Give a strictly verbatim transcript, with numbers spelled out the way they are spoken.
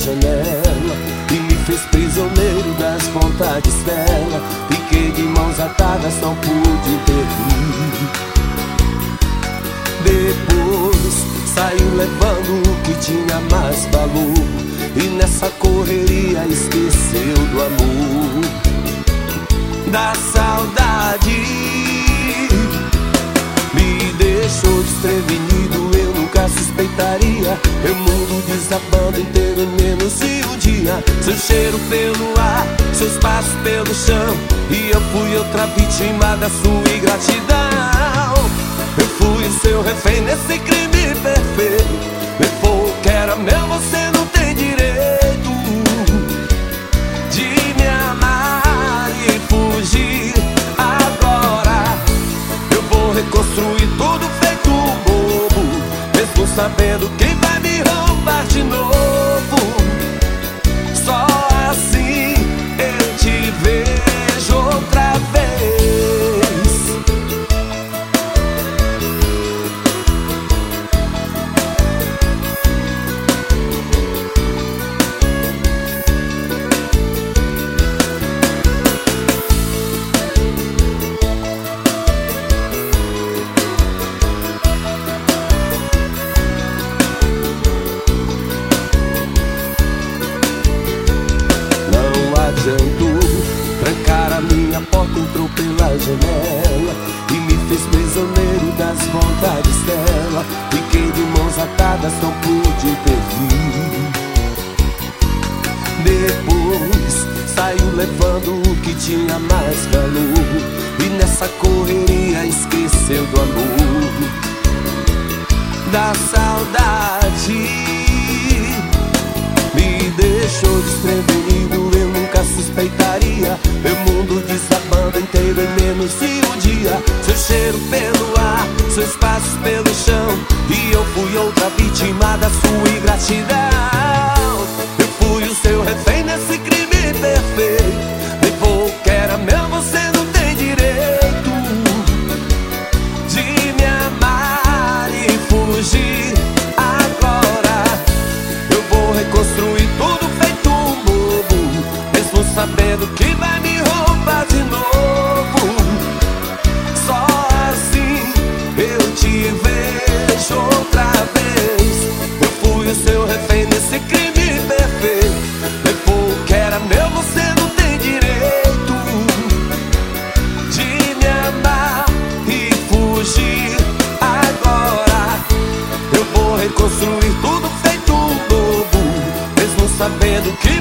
janela e me fez prisioneiro das vontades dela. Fiquei de mãos atadas, não pude intervir. Depois saiu levando o que tinha mais valor, e nessa correria esqueceu do amor, da saudade. Me deixou desprevenido, eu nunca suspeitaria. Meu mundo desabando inteiro em menos de um dia. Seu cheiro pelo ar, seus passos pelo chão, e eu fui outra vítima da sua ingratidão. Eu fui o seu refém nesse crime perfeito. Levou o que era meu, você não tem direito de me amar e fugir. Agora eu vou reconstruir tudo feito um bobo, mesmo sabendo que vai me roubar de novo. Só assim eu te vejo outra vez. Adiantou trancar a minha porta, entrou pela janela e me fez prisioneiro das vontades dela. Fiquei de mãos atadas, não pude intervir. Depois saiu levando o que tinha mais valor, e nessa correria esqueceu do amor, da saudade. Me deixou desprevenido, eu nunca suspeitaria. Meu mundo desabando inteiro em menos de um dia. Seu cheiro pelo ar, seus passos pelo chão, e eu fui outra vítima da sua ingratidão. Eu fui o seu refém nesse crime perfeito. Levou o que era meu, você não tem direito de me amar e fugir. Agora eu vou reconstruir tudo feito um bobo, mesmo sabendo que vai me roubar de novo. Só assim eu te vejo outra vez. Eu fui o seu refém nesse crime perfeito. Levou o que era meu, você não tem direito de me amar e fugir. Agora eu vou reconstruir tudo feito um bobo, mesmo sabendo que